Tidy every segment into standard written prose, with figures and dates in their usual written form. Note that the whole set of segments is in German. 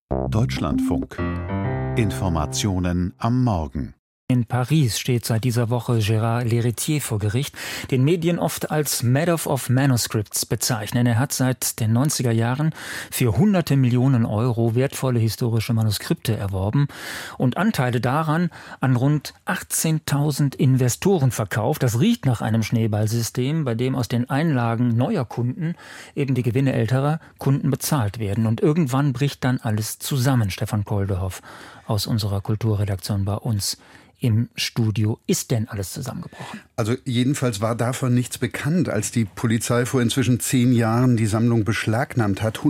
Deutschlandfunk. Informationen am Morgen. In Paris steht seit dieser Woche Gérard Lheritier vor Gericht, den Medien oft als Madoff of Manuscripts bezeichnen. Er hat seit den 90er Jahren für hunderte Millionen Euro wertvolle historische Manuskripte erworben und Anteile daran an rund 18.000 Investoren verkauft. Das riecht nach einem Schneeballsystem, bei dem aus den Einlagen neuer Kunden eben die Gewinne älterer Kunden bezahlt werden. Und irgendwann bricht dann alles zusammen. Stefan Koldehoff aus unserer Kulturredaktion bei uns im Studio. Ist denn alles zusammengebrochen? Also jedenfalls war davon nichts bekannt, als die Polizei vor inzwischen 10 Jahren die Sammlung beschlagnahmt hat.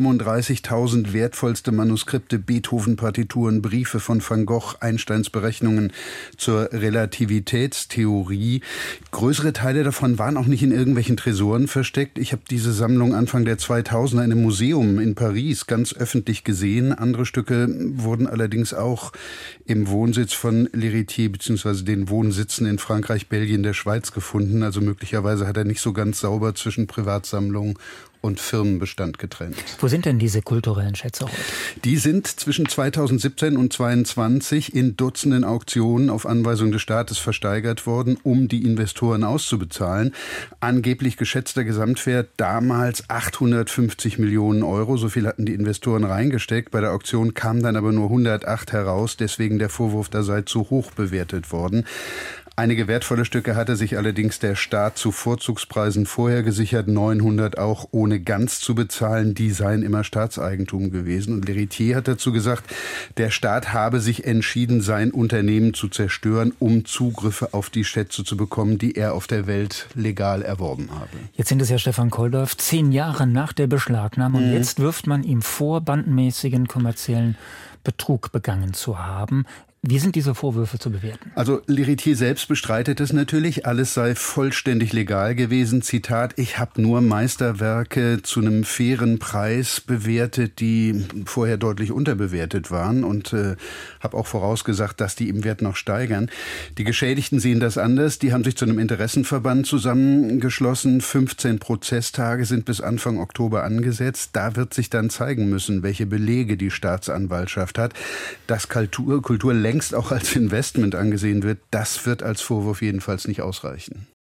135.000 wertvollste Manuskripte, Beethoven-Partituren, Briefe von Van Gogh, Einsteins Berechnungen zur Relativitätstheorie. Größere Teile davon waren auch nicht in irgendwelchen Tresoren versteckt. Ich habe diese Sammlung Anfang der 2000er in einem Museum in Paris ganz öffentlich gesehen. Andere Stücke wurden allerdings auch im Wohnsitz von Lheritier bzw. den Wohnsitzen in Frankreich, Belgien, der Schweiz gefunden. Also möglicherweise hat er nicht so ganz sauber zwischen Privatsammlung und Firmenbestand getrennt. Wo sind denn diese kulturellen Schätze heute? Die sind zwischen 2017 und 2022 in Dutzenden Auktionen auf Anweisung des Staates versteigert worden, um die Investoren auszubezahlen. Angeblich geschätzter Gesamtwert damals 850 Millionen Euro. So viel hatten die Investoren reingesteckt. Bei der Auktion kamen dann aber nur 108 heraus. Deswegen der Vorwurf, da sei zu hoch bewertet worden. Einige wertvolle Stücke hatte sich allerdings der Staat zu Vorzugspreisen vorher gesichert, 900 auch ohne ganz zu bezahlen. Die seien immer Staatseigentum gewesen. Und Lheritier hat dazu gesagt, der Staat habe sich entschieden, sein Unternehmen zu zerstören, um Zugriffe auf die Schätze zu bekommen, die er auf der Welt legal erworben habe. Jetzt sind es ja, Stefan Koldehoff, 10 Jahre nach der Beschlagnahmung. Und jetzt wirft man ihm vor, bandenmäßigen kommerziellen Betrug begangen zu haben. Wie sind diese Vorwürfe zu bewerten? Also Lheritier selbst bestreitet es natürlich, alles sei vollständig legal gewesen. Zitat, ich habe nur Meisterwerke zu einem fairen Preis bewertet, die vorher deutlich unterbewertet waren und habe auch vorausgesagt, dass die im Wert noch steigern. Die Geschädigten sehen das anders. Die haben sich zu einem Interessenverband zusammengeschlossen. 15 Prozesstage sind bis Anfang Oktober angesetzt. Da wird sich dann zeigen müssen, welche Belege die Staatsanwaltschaft hat. Dass Kultur längst auch als Investment angesehen wird, das wird als Vorwurf jedenfalls nicht ausreichen.